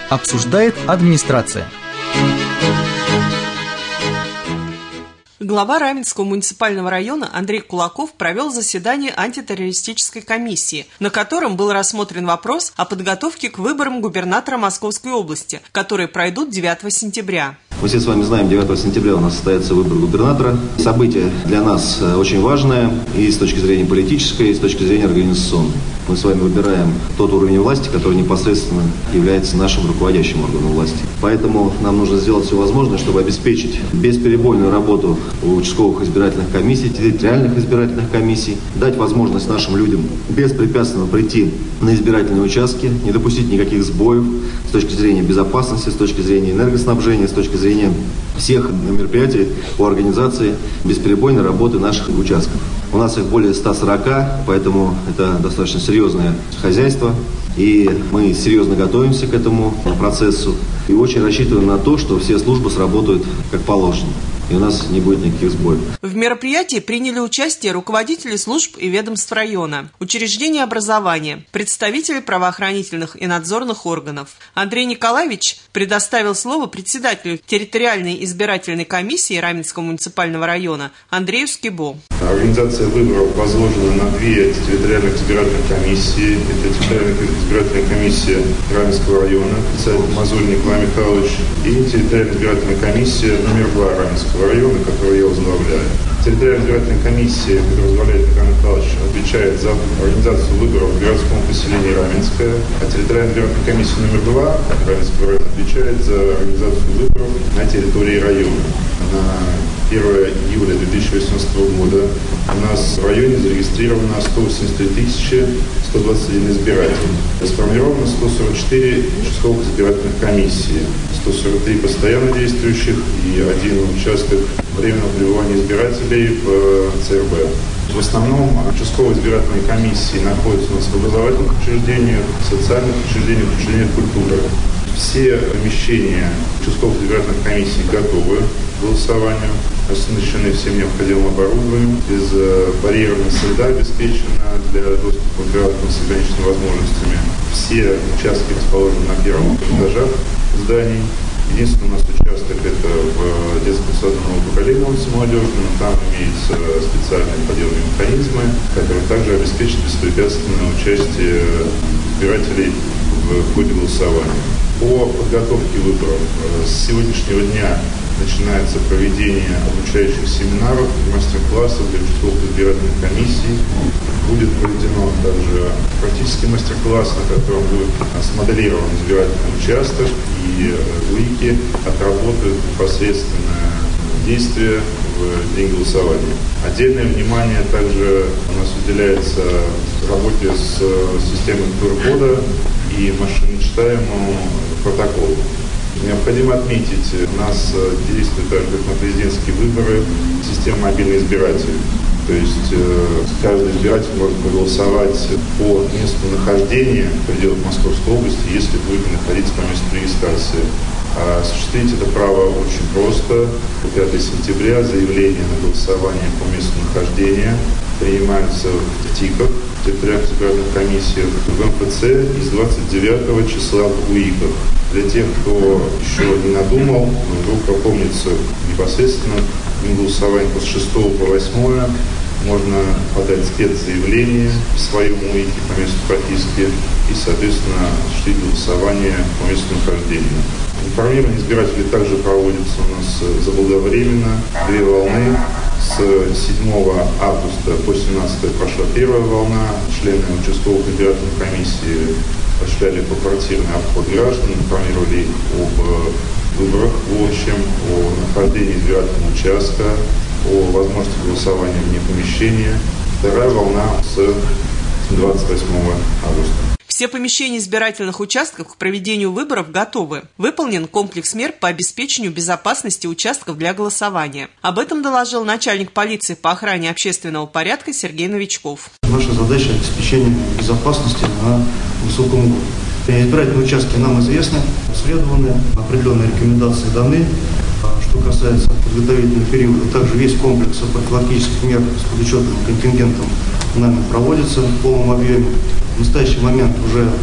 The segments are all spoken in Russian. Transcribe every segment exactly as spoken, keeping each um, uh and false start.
Обсуждает администрация. Глава Раменского муниципального района Андрей Кулаков провел заседание антитеррористической комиссии, на котором был рассмотрен вопрос о подготовке к выборам губернатора Московской области, которые пройдут девятого сентября. Мы все с вами знаем, девятого сентября у нас состоится выбор губернатора. Событие для нас очень важное и с точки зрения политической, и с точки зрения организационной. Мы с вами выбираем тот уровень власти, который непосредственно является нашим руководящим органом власти. Поэтому нам нужно сделать все возможное, чтобы обеспечить бесперебойную работу участковых избирательных комиссий, территориальных избирательных комиссий, дать возможность нашим людям беспрепятственно прийти на избирательные участки, не допустить никаких сбоев с точки зрения безопасности, с точки зрения энергоснабжения, с точки зрения всех мероприятий по организации бесперебойной работы наших участков. У нас их более ста сорока, поэтому это достаточно серьезное хозяйство, и мы серьезно готовимся к этому процессу и очень рассчитываем на то, что все службы сработают как положено, и у нас не будет никаких сбоев. В мероприятии приняли участие руководители служб и ведомств района, учреждения образования, представители правоохранительных и надзорных органов. Андрей Николаевич предоставил слово председателю территориальной избирательной комиссии Раменского муниципального района Андрею Скибо. Организация выборов возложена на две территориальных избирательных комиссии. Это территориальная избирательная комиссия Раменского района, председатель Мазурин Николай Михайлович, и территориальная избирательная комиссия номер два Раменского района, который я возглавляю. Территориальная избирательная комиссия, которую возглавляет Николай Михайлович, отвечает за организацию выборов в городском поселении Раменское, а территориальная избирательная комиссия номер два Раменского района отвечает за организацию выборов на территории района. На первое июля две тысячи восемнадцатого года у нас в районе зарегистрировано сто восемьдесят три тысячи сто двадцать один избиратель. Сформировано сто сорок четыре участковых избирательных комиссий, сто сорок три постоянно действующих и один участок временного пребывания избирателей в ЦРБ. В основном участковые избирательные комиссии находятся у нас в образовательных учреждениях, в социальных учреждениях, в учреждениях культуры. Все помещения участковых избирательных комиссий готовы к голосованию, оснащены всем необходимым оборудованием, безбарьерная среда обеспечена для доступа к гражданам с ограниченными возможностями. Все участки расположены на первом этажах зданий. Единственный у нас участок – это в детском саду нового поколения улицы Молодежной, но там имеются специальные подъемные механизмы, которые также обеспечат беспрепятственное участие избирателей в ходе голосования. По подготовке выборов с сегодняшнего дня начинается проведение обучающих семинаров, мастер-классов для участковых избирательных комиссий. Будет проведено также практический мастер-класс, на котором будет смоделирован избирательный участок, и УИКи отработают непосредственное действие в день голосования. Отдельное внимание также у нас уделяется работе с системой ку эр кода и машиночитаемому протоколу. Необходимо отметить, у нас действует также, как на президентские выборы, система мобильный избиратель. То есть э, каждый избиратель может проголосовать по месту нахождения в пределах Московской области, если будет находиться по месту регистрации. А осуществить это право очень просто. пятого сентября заявления на голосование по месту нахождения принимаются в ТИКах, территориальных избирательных комиссиях, в эм пэ цэ и с двадцать девятого числа в УИКах. Для тех, кто еще не надумал, вдруг опомнится непосредственно голосование с шестого по восьмое, можно подать спецзаявление в своем УИКе по месту прописки и, соответственно, осуществить голосование по месту нахождения. Информирование избирателей также проводится у нас заблаговременно. Две волны. С седьмого августа по семнадцатое прошла первая волна. Члены участковых избирательных комиссий осуществляли поквартирный обход граждан, информировали их об выборах в общем, о нахождении избирательного участка, о возможности голосования вне помещения. Вторая волна с двадцать восьмого августа. Все помещения избирательных участков к проведению выборов готовы. Выполнен комплекс мер по обеспечению безопасности участков для голосования. Об этом доложил начальник полиции по охране общественного порядка Сергей Новичков. Наша задача – обеспечение безопасности на высоком уровне. Избирательные участки нам известны, обследованы, определенные рекомендации даны. Что касается подготовительного периода, также весь комплекс профилактических мер с подучетным контингентом нами проводится в полном объеме. В настоящий момент уже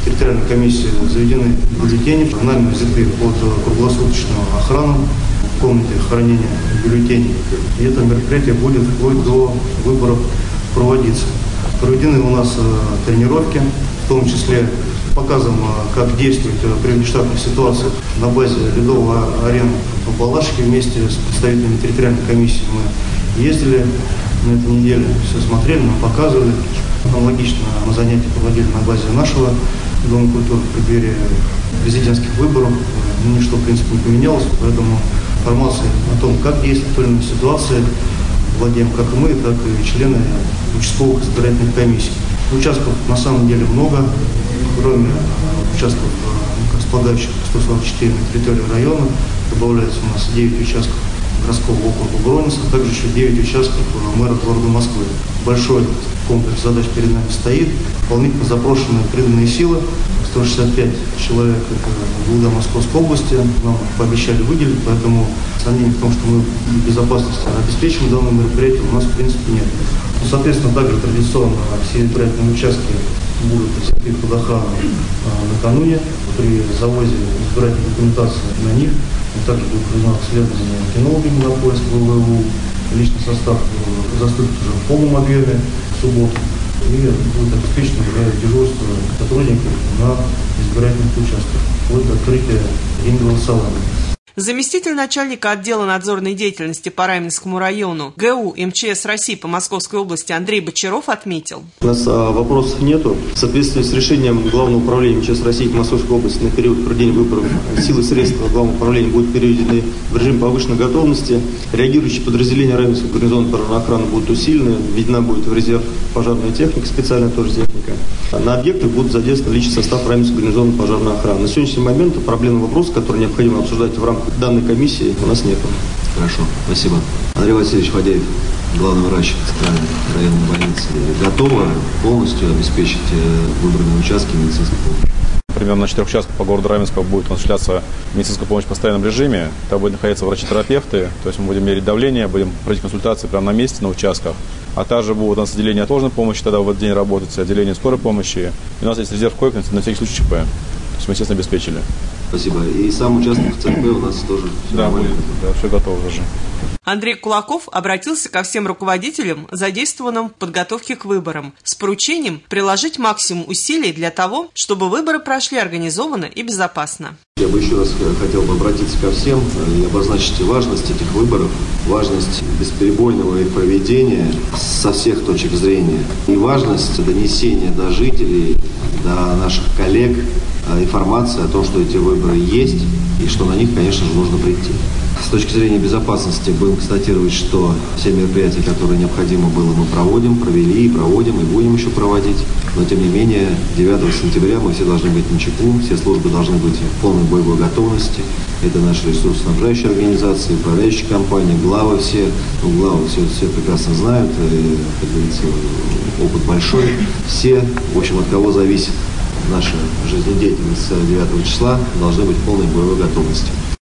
территориальной комиссии заведены бюллетени, нами взяты под круглосуточную охрану в комнате хранения бюллетеней. И это мероприятие будет вплоть до выборов проводиться. Проведены у нас тренировки, в том числе показом, как действовать при внештатных ситуациях. На базе ледового арены в Балашихе вместе с представителями территориальной комиссии мы ездили на этой неделе, все смотрели, нам показывали. Аналогично мы занятия проводили на базе нашего Дома культуры в преддверии президентских выборов. Ничто, в принципе, не поменялось, поэтому информация о том, как действовать в той или иной ситуации, владеем как и мы, так и члены участковых избирательных комиссий. Участков на самом деле много, кроме участков, располагающих сто сорок четыре на территории района, добавляется у нас девять участков городского округа Бронница, а также еще девять участков мэра города Москвы. Большой комплекс задач перед нами стоит, дополнительно запрошенные приданные силы, сто шестьдесят пять человек в УДА Московской области нам пообещали выделить, поэтому сомнений в том, что мы в безопасности обеспечим данное мероприятие, у нас в принципе нет. Ну, соответственно, также традиционно все избирательные участки будут взяты под охрану а, накануне при завозе избирательной документации на них. И также будет проведено обследование кинологами на поиск ВВУ. Личный состав заступит уже в полном объеме в субботу. И будет обеспечено дежурство сотрудников на избирательных участках вплоть до открытия день голосования. Заместитель начальника отдела надзорной деятельности по Раменскому району ГУ МЧС России по Московской области Андрей Бочаров отметил. У нас а, вопросов нету. В соответствии с решением Главного управления МЧС России по Московской области на период проведения выборов силы и средства Главного управления будут переведены в режим повышенной готовности. Реагирующие подразделения Раменского гарнизона пожарной охраны будут усилены. Введена будет в резерв пожарная техника, специальная тоже техника. На объектах будут задействован личный состав Раменского гарнизона пожарной охраны. На сегодняшний момент проблемный вопрос, который необходимо обсуждать в рамках данной комиссии, у нас нет. Хорошо, спасибо. Андрей Васильевич Фадеев, главный врач Центральной районной больницы, готова полностью обеспечить выбранные участки медицинской помощи? Примерно на четырех участках по городу Раменского будет осуществляться медицинская помощь в постоянном режиме. Там будут находиться врачи-терапевты, то есть мы будем мерить давление, будем проводить консультации прямо на месте, на участках. А также будут у нас отделения неотложной помощи, тогда в этот день работать, отделение скорой помощи. И у нас есть резерв коек на всякий случай ЧП. То есть мы, естественно, обеспечили. Спасибо. И сам участок в ЦРП у нас тоже все да, нормально? Да, все готово уже. Андрей Кулаков обратился ко всем руководителям, задействованным в подготовке к выборам, с поручением приложить максимум усилий для того, чтобы выборы прошли организованно и безопасно. Я бы еще раз хотел бы обратиться ко всем и обозначить важность этих выборов, важность бесперебойного их проведения со всех точек зрения и важность донесения до жителей, до наших коллег информации о том, что эти выборы есть и что на них, конечно же, нужно прийти. С точки зрения безопасности будем констатировать, что все мероприятия, которые необходимо было, мы проводим, провели и проводим, и будем еще проводить. Но, тем не менее, девятого сентября мы все должны быть начеку, все службы должны быть в полной боевой готовности. Это наши ресурсоснабжающие организации, управляющие компании, главы все. Ну, главы все, все прекрасно знают, и, как говорится, опыт большой. Все, в общем, от кого зависит наша жизнедеятельность девятого числа, должны быть в полной боевой готовности.